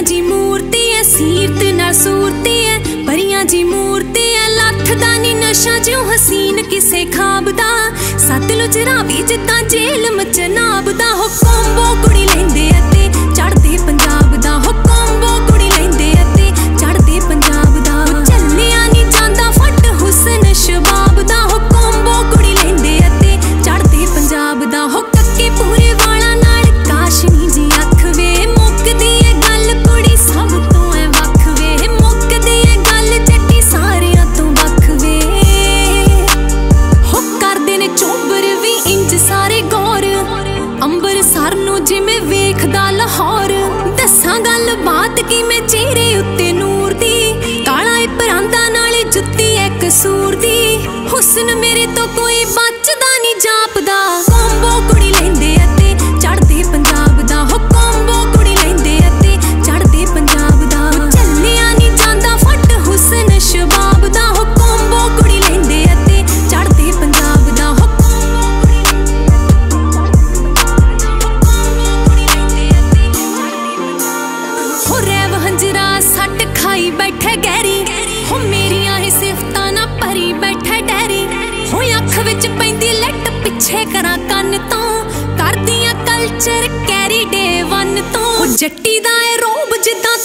परियां जी मूर्ति है सीरत नाल सूरती है, परियां जी मूर्ति है लथदा नी नशा जो हसीन किसे खाब दा, सतलुज रावी जिद्दां जेल मचनाब दा। हो कोंबो कुड़ी लैंदे अते चढ़दे पंजाब दा, हो कोंबो कुड़ी लैंदे अते चढ़दे पंजाब दा। चलिया नी जांदा फट हुसन शबाब दा, हो कोंबो कुड़ी लैंदे अते चढ़दे पंजाब दा। हो कक्के पूरे वाला नाल काशनी जी अख वे, मुकदी है गल कुड़ी सब तो है वख वे, मुकदी है गल जट्टी सारियां तो वख वे। हो करदे ने चोबर भी इंज सारे गौर, अंबरसर नूं जिवें वेखदा लाहौर। दस्सां गल बात कि मैं चेहरे उत्ते नूर दी, काला ए परांदा नाले जुत्ती है कसूर दी। हुस्न मेरे तो कोई बचदा नी जापदा, कोंबो कुड़ी लैंदे अते चढ़दे पंजाब दा। हो कोंबो कुड़ी लैंदे अते चढ़दे पंजाब दा। चलिया नी जांदा फट हुसन शबाब दा, हो कोंबो कुड़ी लैंदे अते चढ़दे पंजाब दा। हो हो रैव हंजरा सट खाई बैठे गहरी, हो मेरियां ही सिफतां ना भरी बैठे डैरी। हो अख विच पैंदी लट पिछे करा कन्न तो, करदियां कल्चर कैरी डे वन तो। जट्टी दा ए रोब जिद्दां